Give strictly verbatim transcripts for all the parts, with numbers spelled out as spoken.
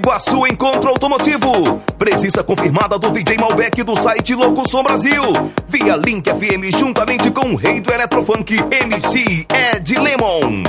Faça o encontro automotivo. Precisa confirmada do D J Malbec do site Louco Som Brasil. Via Link F M juntamente com o rei do Eletrofunk, M C Ed Lemon.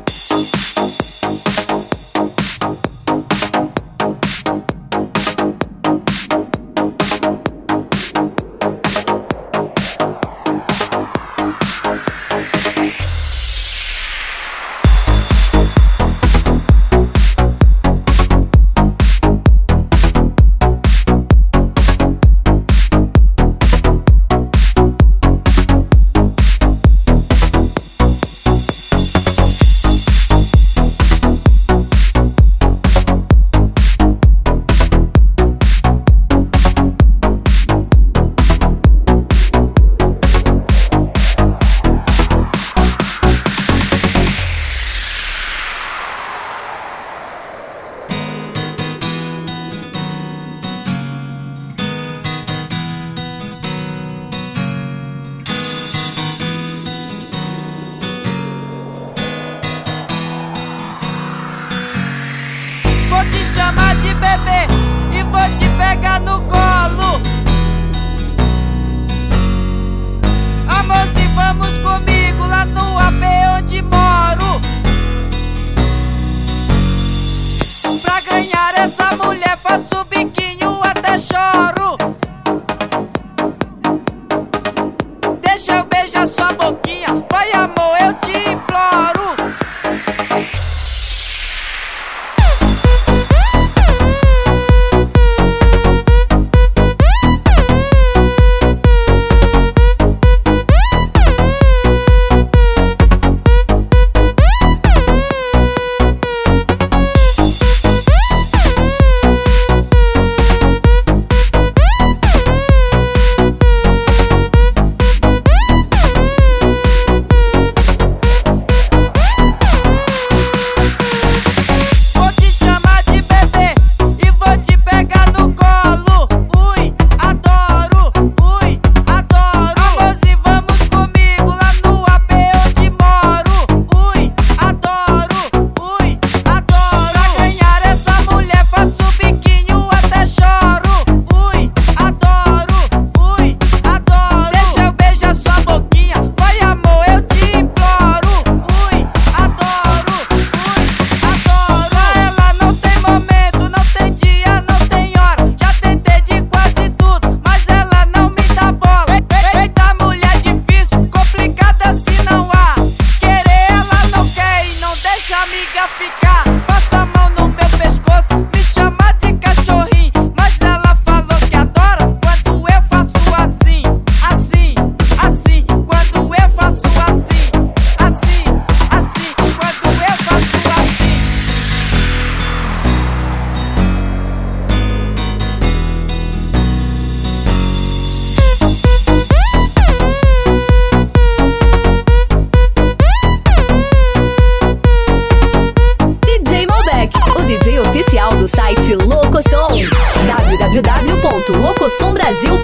Vou te chamar de bebê e vou te pegar no colo. Amorzinho, vamos comigo lá no A P onde moro. Pra ganhar essa mulher faço biquinho até choro. Deixa eu beijar sua boquinha, vai amor, eu te imploro. Oficial do site Louco Som, w w w ponto louco som brasil